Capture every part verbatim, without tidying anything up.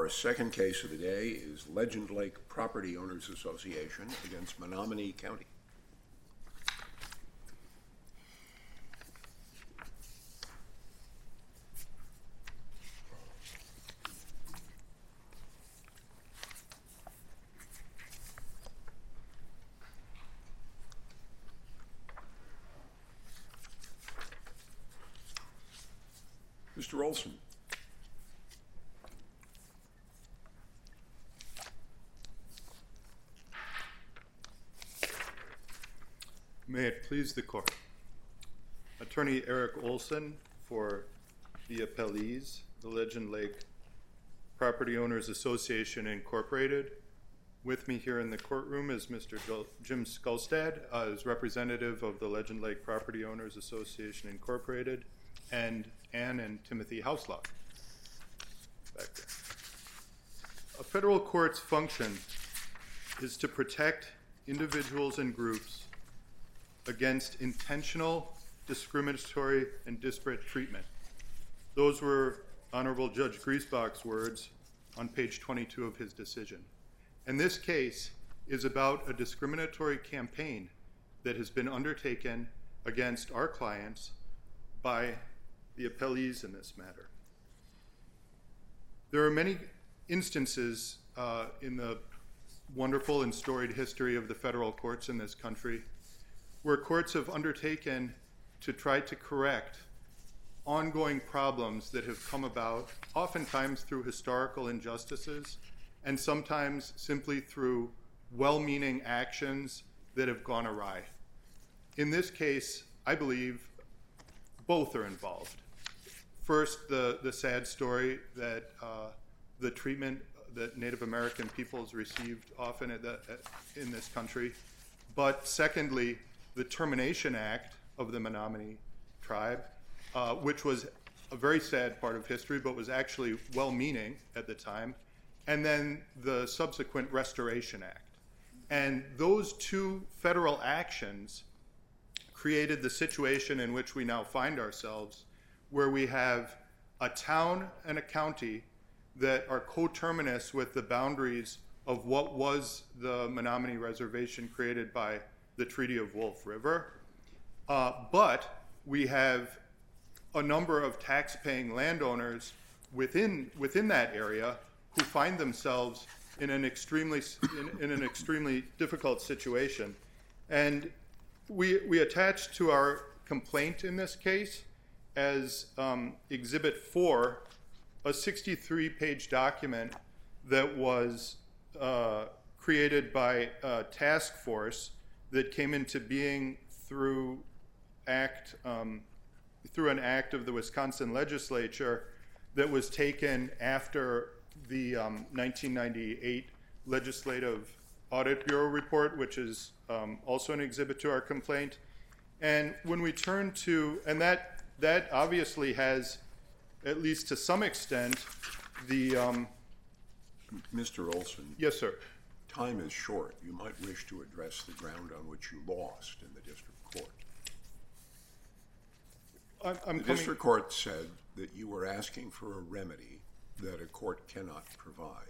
Our second case of the day is Legend Lake Property Owners Association against Menominee County. Mister Olson. May it please the court. Attorney Eric Olson for the appellees, the Legend Lake Property Owners Association Incorporated. With me here in the courtroom is Mister Jim Skulstad, uh, as representative of the Legend Lake Property Owners Association Incorporated, and Ann and Timothy Hauslock. Back there. A federal court's function is to protect individuals and groups against intentional, discriminatory, and disparate treatment. Those were Honorable Judge Griesbach's words on page twenty-two of his decision. And this case is about a discriminatory campaign that has been undertaken against our clients by the appellees in this matter. There are many instances uh, in the wonderful and storied history of the federal courts in this country where courts have undertaken to try to correct ongoing problems that have come about, oftentimes through historical injustices, and sometimes simply through well-meaning actions that have gone awry. In this case, I believe both are involved. First, the, the sad story that uh, the treatment that Native American peoples received often at the, at, in this country. But secondly, the Termination Act of the Menominee tribe, uh, which was a very sad part of history, but was actually well-meaning at the time, and then the subsequent Restoration Act. And those two federal actions created the situation in which we now find ourselves, where we have a town and a county that are coterminous with the boundaries of what was the Menominee Reservation created by the Treaty of Wolf River. Uh, but we have a number of tax-paying landowners within, within that area who find themselves in an extremely, in, in an extremely difficult situation. And we, we attached to our complaint in this case as um, Exhibit four, a sixty-three page document that was uh, created by a task force that came into being through act um, through an act of the Wisconsin legislature that was taken after the um, nineteen ninety-eight Legislative Audit Bureau report, which is um, also an exhibit to our complaint. And when we turn to, and that that obviously has, at least to some extent, the um, Mister Olson. Yes, sir. Time is short. You might wish to address the ground on which you lost in the district court. I'm, I'm the coming... district court said that you were asking for a remedy that a court cannot provide.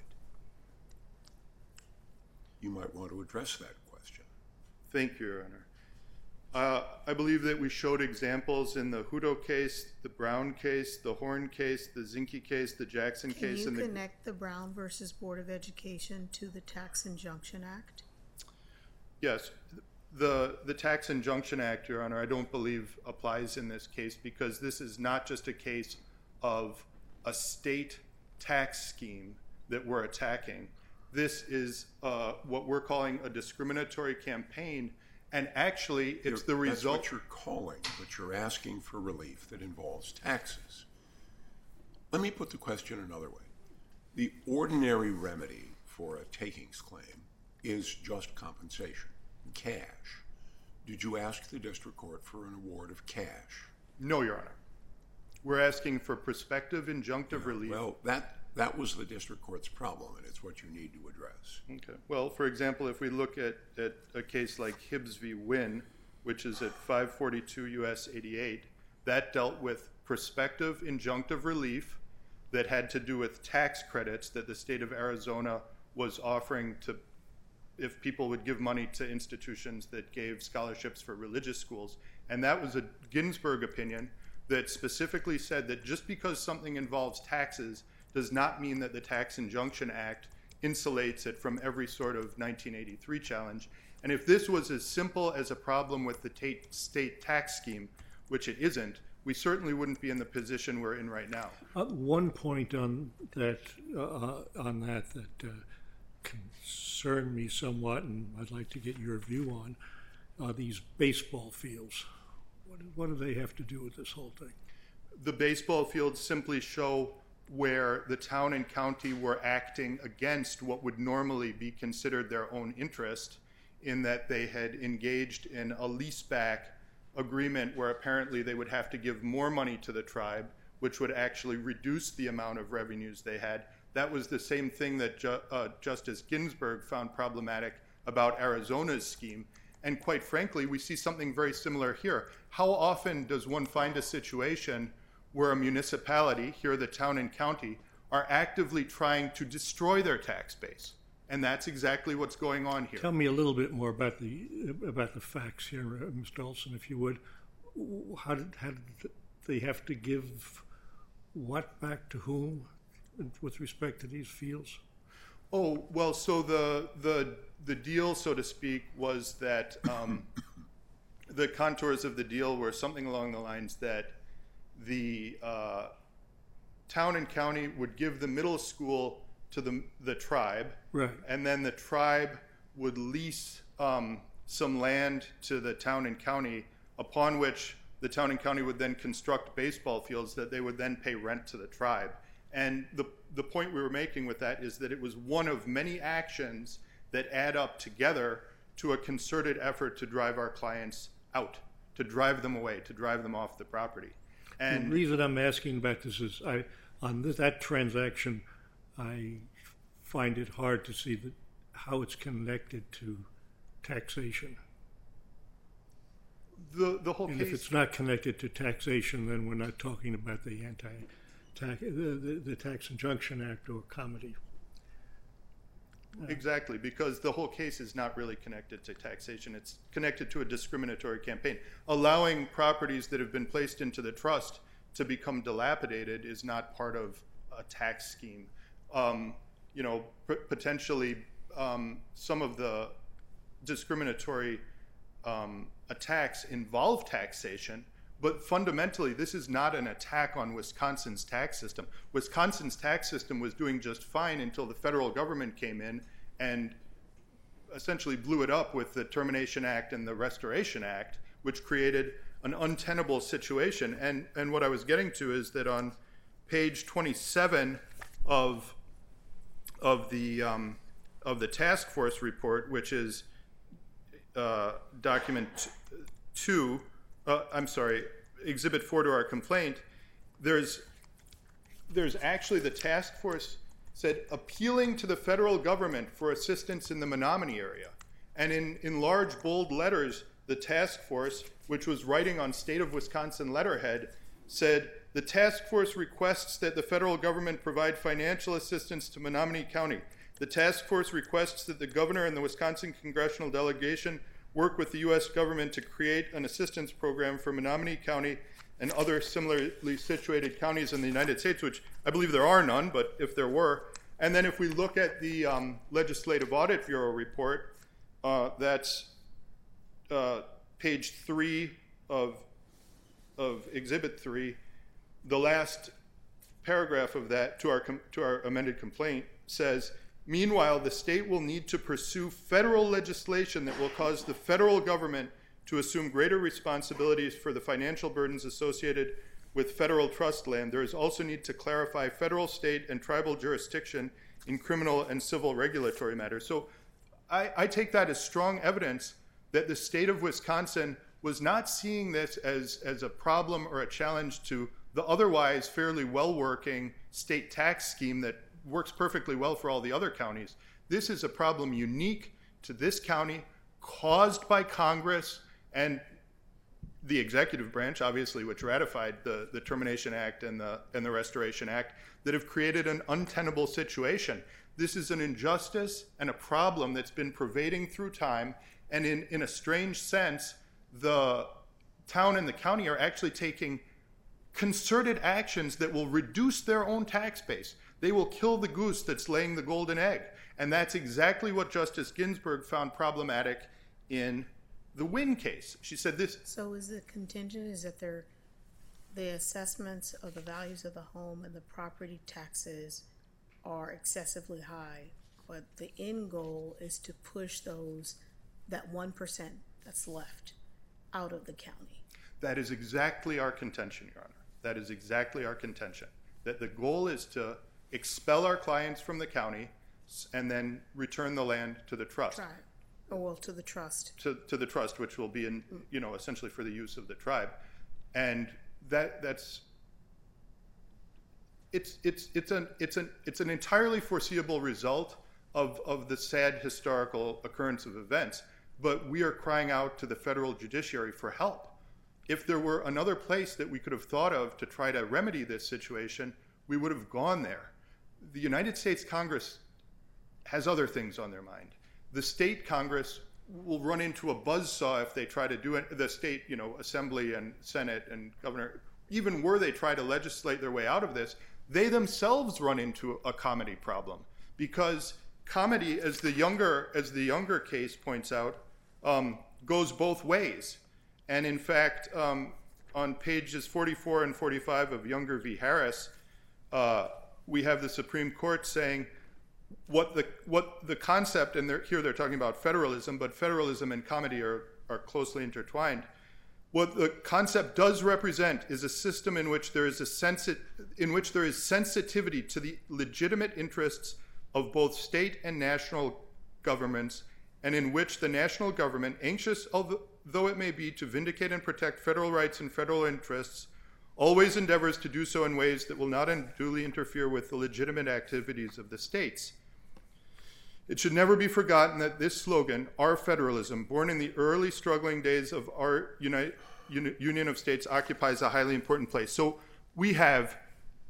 You might want to address that question. Thank you, Your Honor. Uh, I believe that we showed examples in the Hutto case, the Brown case, the Horn case, the Zinke case, the Jackson Can case. Can and you the... connect the Brown versus Board of Education to the Tax Injunction Act? Yes. The, the Tax Injunction Act, Your Honor, I don't believe applies in this case because this is not just a case of a state tax scheme that we're attacking. This is uh, what we're calling a discriminatory campaign. And actually, it's you're, the result. That's what you're calling, but you're asking for relief that involves taxes. Let me put the question another way. The ordinary remedy for a takings claim is just compensation, cash. Did you ask the district court for an award of cash? No, Your Honor. We're asking for prospective injunctive Yeah, relief. Well, that that was the district court's problem, and it's what you need to address. Okay. Well, for example, if we look at, at a case like Hibbs v. Wynn, which is at five forty-two U S eighty-eight, that dealt with prospective injunctive relief that had to do with tax credits that the state of Arizona was offering to, if people would give money to institutions that gave scholarships for religious schools. And that was a Ginsburg opinion that specifically said that just because something involves taxes does not mean that the Tax Injunction Act insulates it from every sort of nineteen eighty-three challenge. And if this was as simple as a problem with the ta- state tax scheme, which it isn't, we certainly wouldn't be in the position we're in right now. Uh, one point on that, uh, on that that uh, concerned me somewhat, and I'd like to get your view on, are these baseball fields. What, what do they have to do with this whole thing? The baseball fields simply show where the town and county were acting against what would normally be considered their own interest, in that they had engaged in a leaseback agreement where apparently they would have to give more money to the tribe, which would actually reduce the amount of revenues they had. That was the same thing that Ju- uh, Justice Ginsburg found problematic about Arizona's scheme. And quite frankly, we see something very similar here. How often does one find a situation where a municipality, here the town and county, are actively trying to destroy their tax base? And that's exactly what's going on here. Tell me a little bit more about the about the facts here, uh, Mister Olson, if you would. How did, how did they have to give what back to whom with respect to these fields? Oh, well, so the the the deal, so to speak, was that um, the contours of the deal were something along the lines that the uh, town and county would give the middle school to the the tribe, right, and then the tribe would lease um, some land to the town and county, upon which the town and county would then construct baseball fields that they would then pay rent to the tribe. And the the point we were making with that is that it was one of many actions that add up together to a concerted effort to drive our clients out, to drive them away, to drive them off the property. And the reason I'm asking about this is I on this, that transaction, I find it hard to see that how it's connected to taxation. The the whole and case. If it's not connected to taxation, then we're not talking about the anti, tax, the, the, the Tax Injunction Act or comedy. Exactly, because the whole case is not really connected to taxation. It's connected to a discriminatory campaign. Allowing properties that have been placed into the trust to become dilapidated is not part of a tax scheme. Um, you know, p- potentially um, some of the discriminatory um, attacks involve taxation, but fundamentally this is not an attack on Wisconsin's tax system. Wisconsin's tax system was doing just fine until the federal government came in and essentially blew it up with the Termination Act and the Restoration Act, which created an untenable situation. And, and what I was getting to is that on page twenty-seven of of the um, of the task force report, which is uh, document two, uh, I'm sorry, exhibit four to our complaint, there's there's actually the task force said appealing to the federal government for assistance in the Menominee area. And in, in large, bold letters, the task force, which was writing on State of Wisconsin letterhead, said, the task force requests that the federal government provide financial assistance to Menominee County. The task force requests that the governor and the Wisconsin congressional delegation work with the U S government to create an assistance program for Menominee County and other similarly situated counties in the United States, which I believe there are none, but if there were. And then if we look at the um, Legislative Audit Bureau report, uh, that's uh, page three of, of Exhibit three, the last paragraph of that to our, com- to our amended complaint says, meanwhile, the state will need to pursue federal legislation that will cause the federal government to assume greater responsibilities for the financial burdens associated with federal trust land. There is also need to clarify federal, state, and tribal jurisdiction in criminal and civil regulatory matters. So I, I take that as strong evidence that the state of Wisconsin was not seeing this as, as a problem or a challenge to the otherwise fairly well-working state tax scheme that works perfectly well for all the other counties. This is a problem unique to this county, caused by Congress, and the executive branch, obviously, which ratified the, the Termination Act and the, and the Restoration Act, that have created an untenable situation. This is an injustice and a problem that's been pervading through time, and in, in a strange sense, the town and the county are actually taking concerted actions that will reduce their own tax base. They will kill the goose that's laying the golden egg. And that's exactly what Justice Ginsburg found problematic in the Wynn case. She said this. So is the contingent is that they're, the assessments of the values of the home and the property taxes are excessively high, but the end goal is to push those, that one percent that's left, out of the county. That is exactly our contention, Your Honor. That is exactly our contention. That the goal is to expel our clients from the county and then return the land to the trust. Tribe, or well, to the trust. To, to the trust, which will be in, you know, essentially for the use of the tribe. And that that's it's it's it's an it's an it's an entirely foreseeable result of, of the sad historical occurrence of events. But we are crying out to the federal judiciary for help. If there were another place that we could have thought of to try to remedy this situation, we would have gone there. The United States Congress has other things on their mind. The state Congress will run into a buzzsaw if they try to do it. The state, you know, assembly and Senate and governor, even were they try to legislate their way out of this, they themselves run into a comedy problem, because comedy, as the younger as the younger case points out, um, goes both ways. And in fact, um, on pages forty-four and forty-five of Younger v. Harris, uh, we have the Supreme Court saying what the what the concept, and they're, here they're talking about federalism, but federalism and comedy are, are closely intertwined. What the concept does represent is a system in which there is a sensi- in which there is sensitivity to the legitimate interests of both state and national governments, and in which the national government, anxious though it may be to vindicate and protect federal rights and federal interests, always endeavors to do so in ways that will not unduly interfere with the legitimate activities of the states. It should never be forgotten that this slogan, our federalism, born in the early struggling days of our United, Union of States, occupies a highly important place. So we have,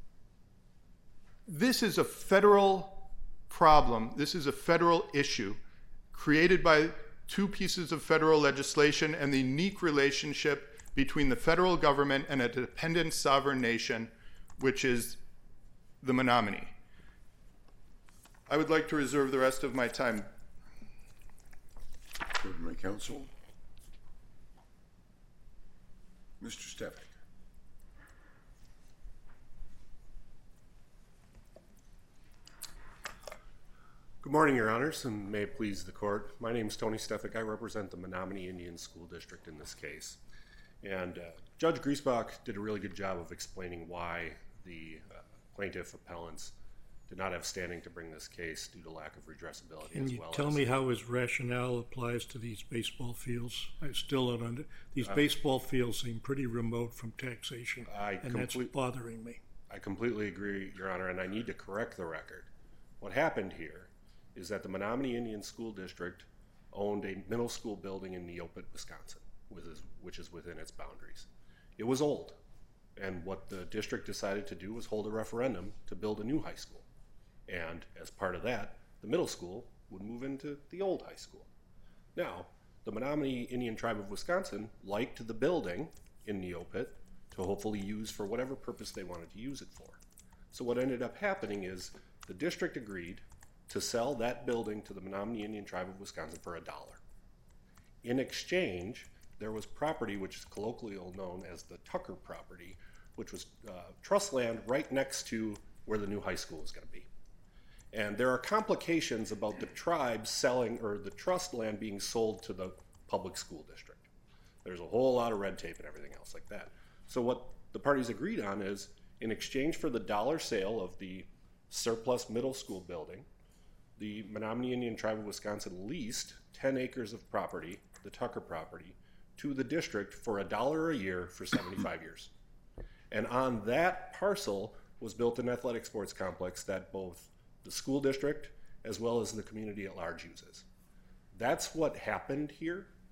this is a federal problem, this is a federal issue created by two pieces of federal legislation and the unique relationship between the federal government and a dependent sovereign nation, which is the Menominee. I would like to reserve the rest of my time. My counsel. Mister Stefik. Good morning, Your Honors, and may it please the Court. My name is Tony Stefik. I represent the Menominee Indian School District in this case. And uh, Judge Griesbach did a really good job of explaining why the uh, plaintiff appellants did not have standing to bring this case due to lack of redressability. Can as you well tell as, me how his rationale applies to these baseball fields? I still don't under, these Uh, baseball fields seem pretty remote from taxation, I and that's complete- bothering me. I completely agree, Your Honor, and I need to correct the record. What happened here is that the Menominee Indian School District owned a middle school building in Neopet, Wisconsin, which is, which is within its boundaries. It was old, and what the district decided to do was hold a referendum to build a new high school. And as part of that, the middle school would move into the old high school. Now, the Menominee Indian Tribe of Wisconsin liked the building in Neopet to hopefully use for whatever purpose they wanted to use it for. So what ended up happening is the district agreed to sell that building to the Menominee Indian Tribe of Wisconsin for a dollar. In exchange, there was property which is colloquially known as the Tucker property, which was uh, trust land right next to where the new high school is going to be. And there are complications about the tribe selling, or the trust land being sold to the public school district. There's a whole lot of red tape and everything else like that. So what the parties agreed on is, in exchange for the dollar sale of the surplus middle school building, the Menominee Indian Tribe of Wisconsin leased ten acres of property, the Tucker property, to the district for a dollar a year for seventy-five years. And on that parcel was built an athletic sports complex that both the school district as well as the community at large uses. That's what happened here.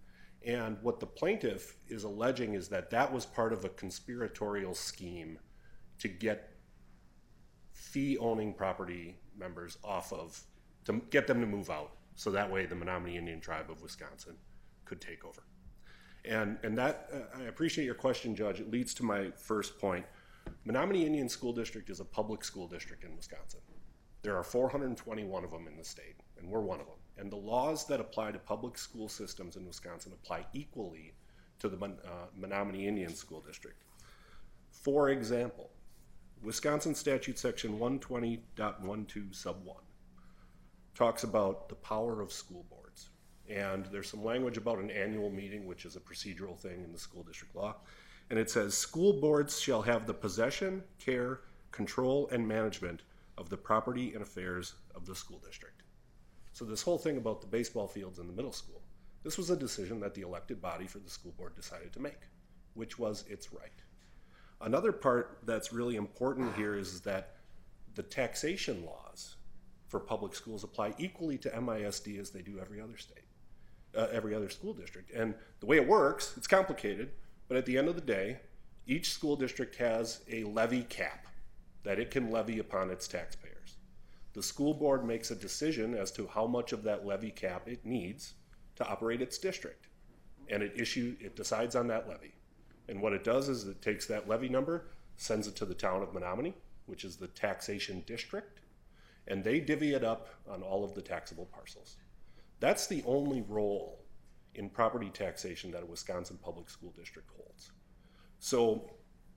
And what the plaintiff is alleging is that that was part of a conspiratorial scheme to get fee-owning property members off of, to get them to move out, so that way the Menominee Indian Tribe of Wisconsin could take over. And and that, uh, I appreciate your question, Judge. It leads to my first point. Menominee Indian School District is a public school district in Wisconsin. There are four hundred twenty-one of them in the state, and we're one of them. And the laws that apply to public school systems in Wisconsin apply equally to the uh, Menominee Indian School District. For example, Wisconsin Statute Section one twenty point twelve sub one talks about the power of school boards. And there's some language about an annual meeting, which is a procedural thing in the school district law. And it says, school boards shall have the possession, care, control, and management of the property and affairs of the school district. So this whole thing about the baseball fields in the middle school, this was a decision that the elected body for the school board decided to make, which was its right. Another part that's really important here is that the taxation laws for public schools apply equally to M I S D as they do every other state, uh, every other school district. And the way it works, it's complicated, but at the end of the day, each school district has a levy cap that it can levy upon its taxpayers. The school board makes a decision as to how much of that levy cap it needs to operate its district. And it issue, it decides on that levy. And what it does is it takes that levy number, sends it to the town of Menominee, which is the taxation district, and they divvy it up on all of the taxable parcels. That's the only role in property taxation that a Wisconsin public school district holds. So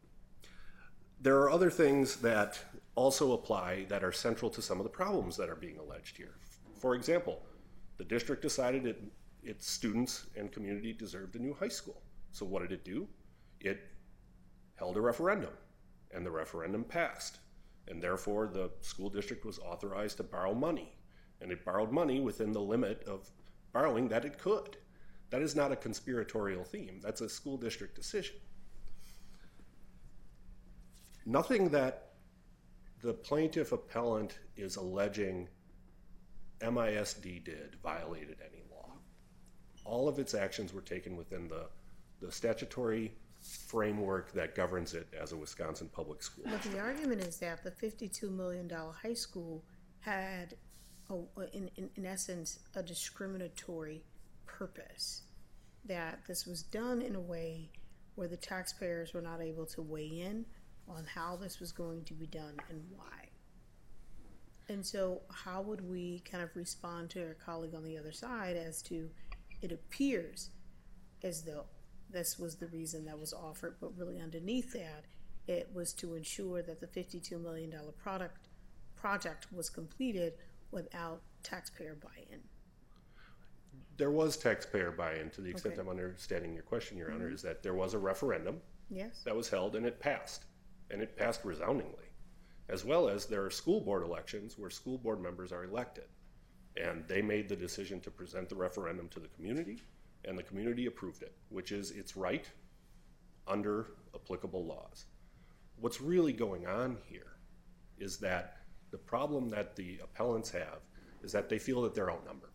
there are other things that also apply that are central to some of the problems that are being alleged here. For example, the district decided it, its students and community deserved a new high school. So what did it do? It held a referendum, and the referendum passed. And therefore, the school district was authorized to borrow money. And it borrowed money within the limit of borrowing that it could. That is not a conspiratorial theme. That's a school district decision. Nothing that the plaintiff appellant is alleging M I S D did violated any law. All of its actions were taken within the, the statutory framework that governs it as a Wisconsin public school. But the argument is that the fifty-two million dollars high school had, a, in, in, in essence, a discriminatory purpose. That this was done in a way where the taxpayers were not able to weigh in on how this was going to be done and why. And so how would we kind of respond to our colleague on the other side as to, it appears as though this was the reason that was offered, but really underneath that, it was to ensure that the fifty-two million dollars product project was completed without taxpayer buy-in. There was taxpayer buy-in, to the extent Okay. I'm understanding your question, Your Honor, Mm-hmm. is that there was a referendum Yes? that was held and it passed, and it passed resoundingly, as well as there are school board elections where school board members are elected, and they made the decision to present the referendum to the community, and the community approved it, which is its right under applicable laws. What's really going on here is that the problem that the appellants have is that they feel that they're outnumbered.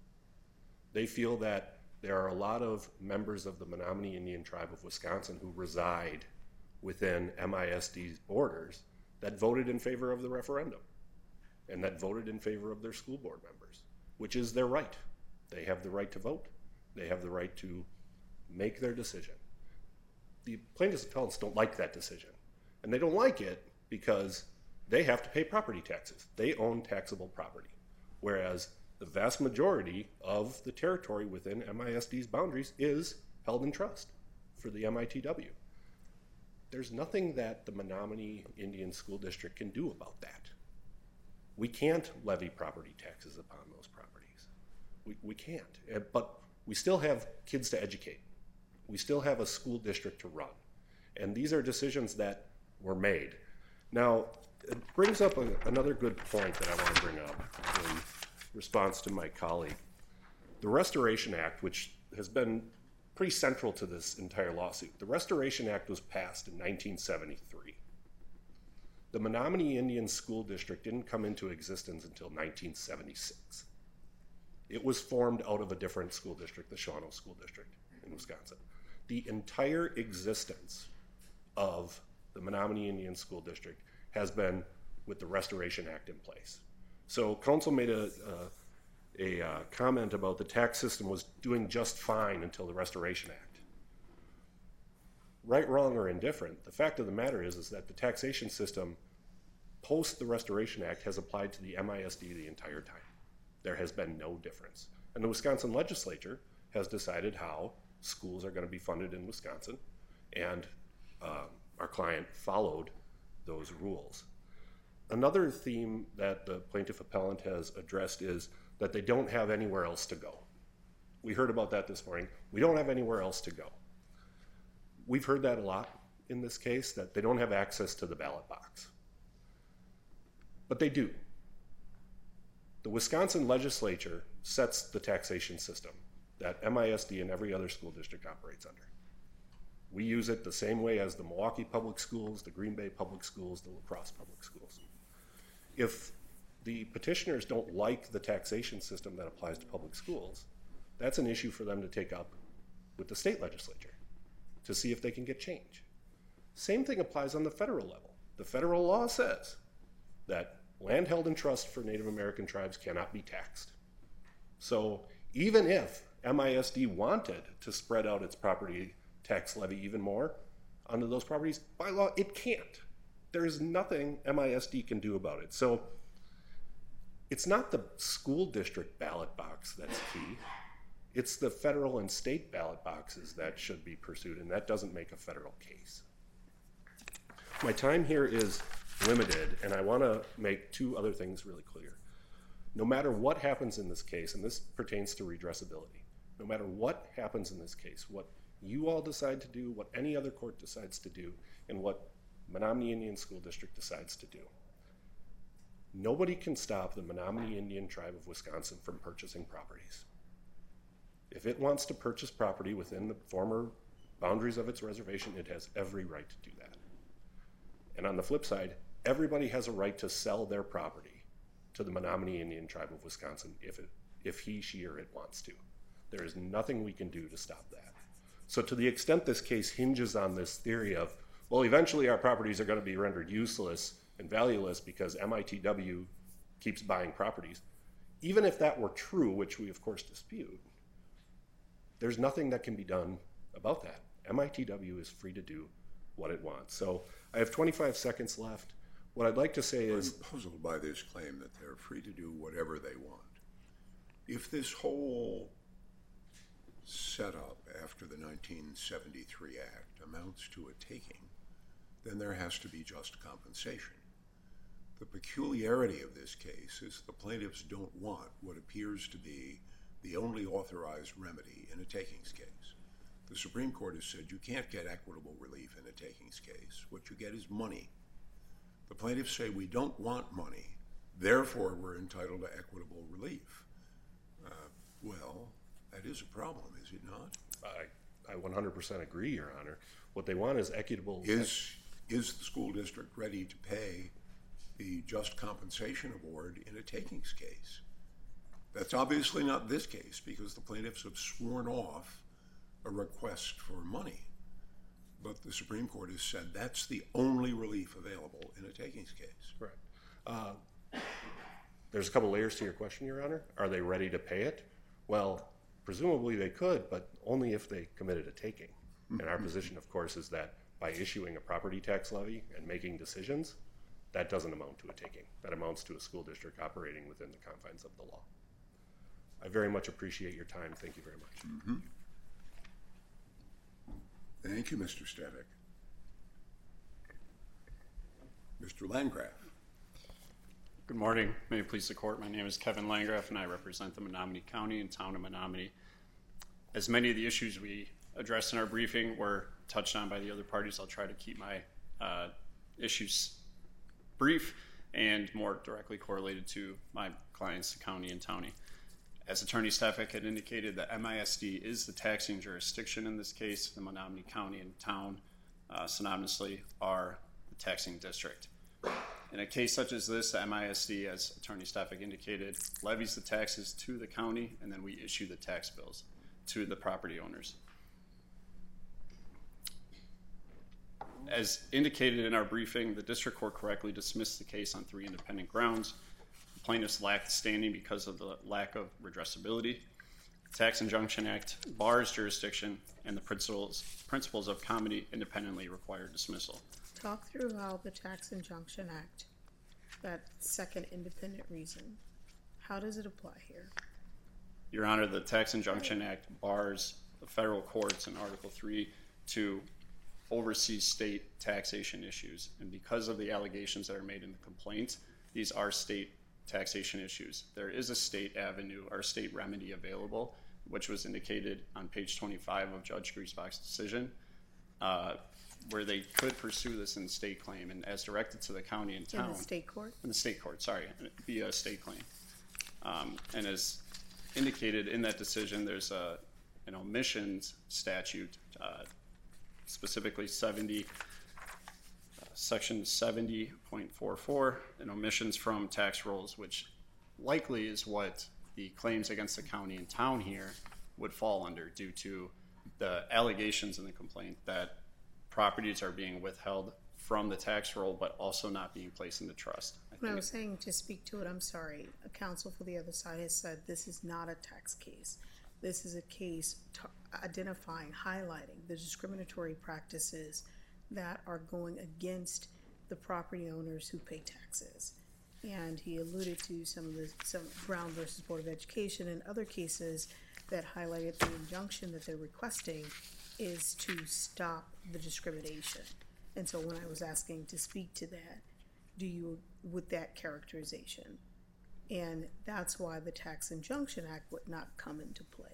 They feel that there are a lot of members of the Menominee Indian Tribe of Wisconsin who reside within M I S D's borders that voted in favor of the referendum and that voted in favor of their school board members, which is their right. They have the right to vote. They have the right to make their decision. The plaintiffs' appellants don't like that decision, and they don't like it because they have to pay property taxes. They own taxable property, whereas the vast majority of the territory within M I S D's boundaries is held in trust for the M I T W. There's nothing that the Menominee Indian School District can do about that. We can't levy property taxes upon those properties. We, we can't, Uh, but we still have kids to educate. We still have a school district to run. And these are decisions that were made. Now, it brings up a, another good point that I want to bring up in response to my colleague. The Restoration Act, which has been pretty central to this entire lawsuit. The Restoration Act was passed in nineteen seventy-three. The Menominee Indian School District didn't come into existence until nineteen seventy-six. It was formed out of a different school district, the Shawano School District, in Wisconsin. The entire existence of the Menominee Indian School District has been with the Restoration Act in place. So council made a, uh, a uh, comment about the tax system was doing just fine until the Restoration Act. Right, wrong, or indifferent, the fact of the matter is, is that the taxation system post the Restoration Act has applied to the M I S D the entire time. There has been no difference. And the Wisconsin legislature has decided how schools are going to be funded in Wisconsin, and uh, our client followed those rules. Another theme that the plaintiff appellant has addressed is that they don't have anywhere else to go. We heard about that this morning. We don't have anywhere else to go. We've heard that a lot in this case, that they don't have access to the ballot box. But they do. The Wisconsin legislature sets the taxation system that M I S D and every other school district operates under. We use it the same way as the Milwaukee Public Schools, the Green Bay Public Schools, the La Crosse Public Schools. If the petitioners don't like the taxation system that applies to public schools, that's an issue for them to take up with the state legislature to see if they can get change. Same thing applies on the federal level. The federal law says that land held in trust for Native American tribes cannot be taxed. So even if M I S D wanted to spread out its property tax levy even more onto those properties, by law, it can't. There is nothing M I S D can do about it. So it's not the school district ballot box that's key. It's the federal and state ballot boxes that should be pursued, and that doesn't make a federal case. My time here is limited, and I want to make two other things really clear. No matter what happens in this case, and this pertains to redressability, no matter what happens in this case, what you all decide to do, what any other court decides to do, and what Menominee Indian School District decides to do, nobody can stop the Menominee Indian Tribe of Wisconsin from purchasing properties. If it wants to purchase property within the former boundaries of its reservation, it has every right to do that. And on the flip side, everybody has a right to sell their property to the Menominee Indian Tribe of Wisconsin if, it, if he, she, or it wants to. There is nothing we can do to stop that. So to the extent this case hinges on this theory of, well, eventually our properties are going to be rendered useless and valueless because M I T W keeps buying properties, even if that were true, which we of course dispute, there's nothing that can be done about that. M I T W is free to do what it wants. So I have twenty-five seconds left. What I'd like to say is... I'm puzzled by this claim that they're free to do whatever they want. If this whole setup after the nineteen seventy-three Act amounts to a taking, then there has to be just compensation. The peculiarity of this case is the plaintiffs don't want what appears to be the only authorized remedy in a takings case. The Supreme Court has said you can't get equitable relief in a takings case. What you get is money. The plaintiffs say we don't want money, therefore we're entitled to equitable relief. Uh, well, that is a problem, is it not? I, I one hundred percent agree, Your Honor. What they want is equitable... Is, is the school district ready to pay the just compensation award in a takings case? That's obviously not this case because the plaintiffs have sworn off a request for money. But the Supreme Court has said that's the only relief available in a takings case. Right. Uh, there's a couple layers to your question, Your Honor. Are they ready to pay it? Well, presumably they could, but only if they committed a taking. And our position, of course, is that by issuing a property tax levy and making decisions, that doesn't amount to a taking. That amounts to a school district operating within the confines of the law. I very much appreciate your time. Thank you very much. Mm-hmm. Thank you, Mister Stavik. Mister Landgraf. Good morning. May it please the court. My name is Kevin Landgraf, and I represent the Menominee County and town of Menominee. As many of the issues we addressed in our briefing were touched on by the other parties, I'll try to keep my uh, issues brief and more directly correlated to my clients, the county and townie. As Attorney Stavik had indicated, the M I S D is the taxing jurisdiction in this case. The Menominee County and town uh, synonymously are the taxing district. In a case such as this, the M I S D, as Attorney Stavik indicated, levies the taxes to the county, and then we issue the tax bills to the property owners. as indicated in our briefing, the district court correctly dismissed the case on three independent grounds. The plaintiffs lacked standing because of the lack of redressability. The Tax Injunction Act bars jurisdiction, and the principles, principles of comity independently require dismissal. Talk through how the Tax Injunction Act, that second independent reason, how does it apply here? Your Honor, the Tax Injunction Act bars the federal courts in Article three to oversee state taxation issues. And because of the allegations that are made in the complaint, these are state taxation issues. There is a state avenue or state remedy available, which was indicated on page twenty-five of Judge Griesbach's decision, uh, where they could pursue this in state claim, and as directed to the county and town. In the state court? In the state court, sorry, via a state claim. Um, and as indicated in that decision, there's a, an omissions statute, uh, specifically seventy, uh, section seventy point four four, and omissions from tax rolls, which likely is what the claims against the county and town here would fall under, due to the allegations in the complaint that properties are being withheld from the tax roll, but also not being placed in the trust. I When I think was saying to speak to it, I'm sorry, a counsel for the other side has said this is not a tax case. This is a case t- identifying, highlighting the discriminatory practices that are going against the property owners who pay taxes. And he alluded to some of the some Brown versus Board of Education and other cases that highlighted the injunction that they're requesting is to stop the discrimination. And so when I was asking to speak to that, do you, with that characterization? And that's why the Tax Injunction Act would not come into play.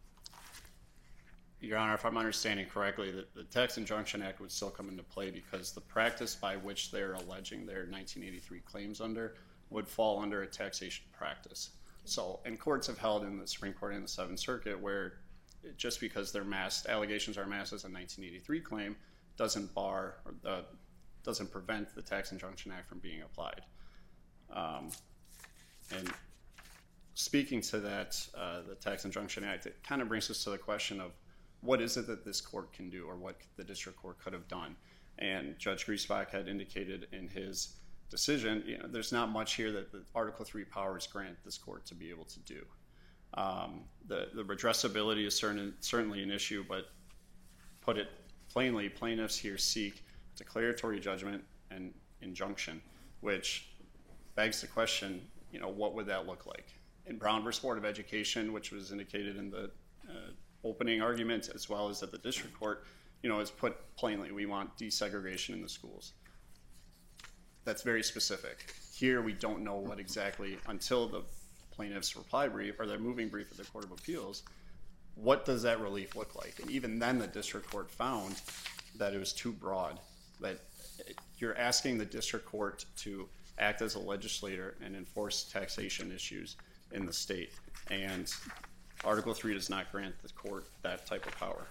Your Honor, if I'm understanding correctly, the, the Tax Injunction Act would still come into play because the practice by which they're alleging their nineteen eighty-three claims under would fall under a taxation practice. So, and courts have held in the Supreme Court and the Seventh Circuit where just because their mass allegations are massed as a nineteen eighty-three claim doesn't bar or uh, doesn't prevent the Tax Injunction Act from being applied. Um, and speaking to that, uh, the Tax Injunction Act, it kind of brings us to the question of what is it that this court can do, or what the district court could have done. And Judge Griesbach had indicated in his decision, you know, there's not much here that the Article three powers grant this court to be able to do. Um, the, the redressability is certain, certainly an issue, but put it plainly, plaintiffs here seek declaratory judgment and injunction, which begs the question, you know, what would that look like? In Brown versus Board of Education, which was indicated in the uh, opening argument, as well as at the district court, you know, is put plainly, we want desegregation in the schools. That's very specific. Here, we don't know what exactly, until the plaintiff's reply brief, or their moving brief at the Court of Appeals, what does that relief look like? And even then, the district court found that it was too broad, that you're asking the district court to act as a legislator and enforce taxation issues in the state. And Article three does not grant the court that type of power.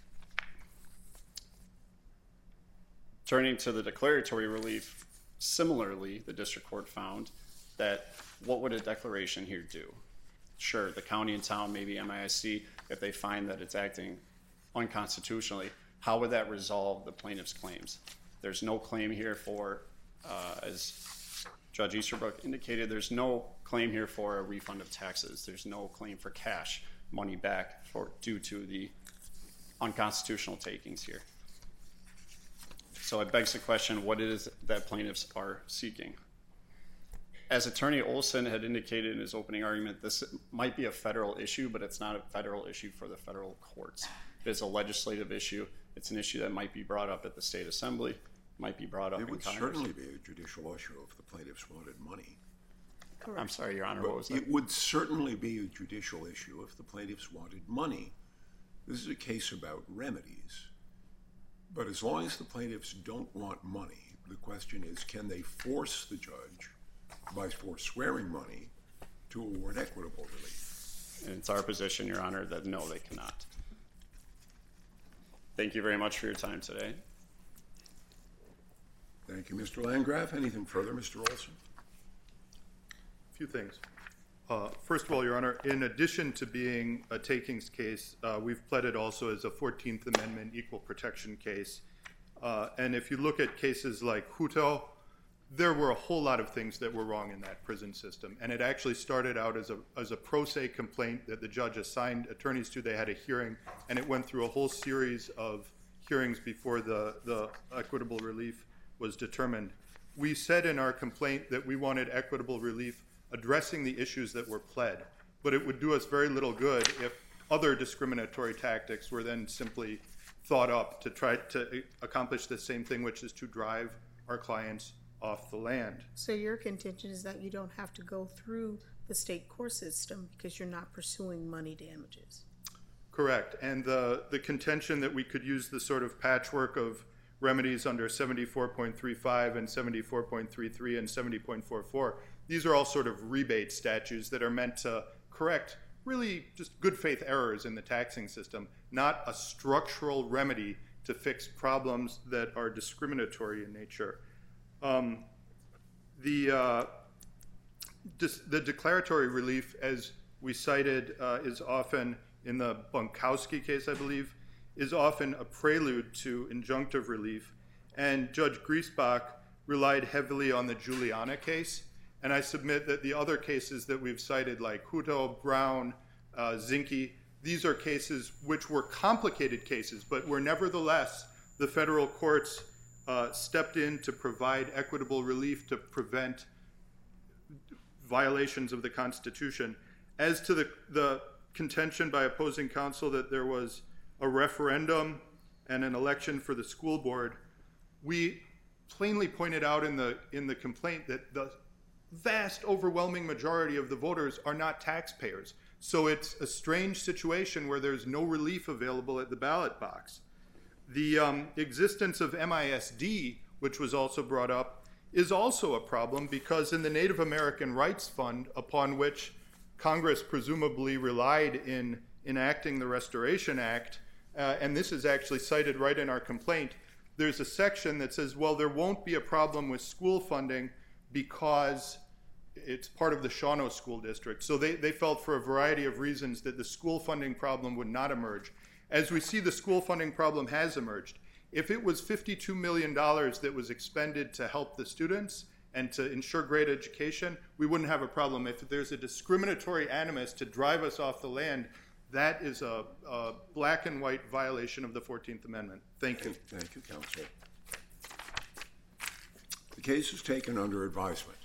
Turning to the declaratory relief, similarly, the district court found that what would a declaration here do? Sure, the county and town, maybe M I S C, if they find that it's acting unconstitutionally, how would that resolve the plaintiff's claims? There's no claim here for, uh, as Judge Easterbrook indicated, there's no claim here for a refund of taxes. There's no claim for cash money back for due to the unconstitutional takings here. So it begs the question, what it is that plaintiffs are seeking? As Attorney Olson had indicated in his opening argument, this might be a federal issue, but it's not a federal issue for the federal courts. It is a legislative issue. It's an issue that might be brought up at the state assembly, might be brought up in Congress. It would certainly be a judicial issue if the plaintiffs wanted money. Correct. I'm sorry, Your Honor, what was that? It would certainly be a judicial issue if the plaintiffs wanted money. This is a case about remedies. But as long as the plaintiffs don't want money, the question is, can they force the judge, by forswearing money, to award equitable relief? And it's our position, Your Honor, that no, they cannot. Thank you very much for your time today. Thank you, Mister Landgraf. Anything further, Mister Olson? A few things. Uh, first of all, Your Honor, in addition to being a takings case, uh, we've pled it also as a fourteenth Amendment equal protection case. Uh, and if you look at cases like Hutto, there were a whole lot of things that were wrong in that prison system. And it actually started out as a, as a pro se complaint that the judge assigned attorneys to. They had a hearing, and it went through a whole series of hearings before the, the equitable relief was determined. We said in our complaint that we wanted equitable relief addressing the issues that were pled, but it would do us very little good if other discriminatory tactics were then simply thought up to try to accomplish the same thing, which is to drive our clients off the land. So your contention is that you don't have to go through the state court system because you're not pursuing money damages. Correct. And the, the contention that we could use the sort of patchwork of remedies under seventy-four point three five and seventy-four point three three and seventy point four four, these are all sort of rebate statutes that are meant to correct really just good faith errors in the taxing system, not a structural remedy to fix problems that are discriminatory in nature. Um, the, uh, dis- the declaratory relief, as we cited, uh, is often, in the Bunkowski case, I believe, is often a prelude to injunctive relief. And Judge Griesbach relied heavily on the Juliana case. And I submit that the other cases that we've cited, like Hutto, Brown, uh, Zinke, these are cases which were complicated cases, but were nevertheless the federal courts uh, stepped in to provide equitable relief to prevent violations of the Constitution. As to the, the contention by opposing counsel that there was a referendum and an election for the school board, we plainly pointed out in the in the complaint that the vast overwhelming majority of the voters are not taxpayers. So it's a strange situation where there's no relief available at the ballot box. The um, existence of M I S D, which was also brought up, is also a problem because in the Native American Rights Fund, upon which Congress presumably relied in enacting the Restoration Act, uh, and this is actually cited right in our complaint, there's a section that says, well, there won't be a problem with school funding because it's part of the Shawano School District. So they, they felt for a variety of reasons that the school funding problem would not emerge. As we see, the school funding problem has emerged. If it was fifty-two million dollars that was expended to help the students and to ensure great education, we wouldn't have a problem. If there's a discriminatory animus to drive us off the land, that is a, a black and white violation of the fourteenth Amendment. Thank you. Thank you, counsel. The case is taken under advisement.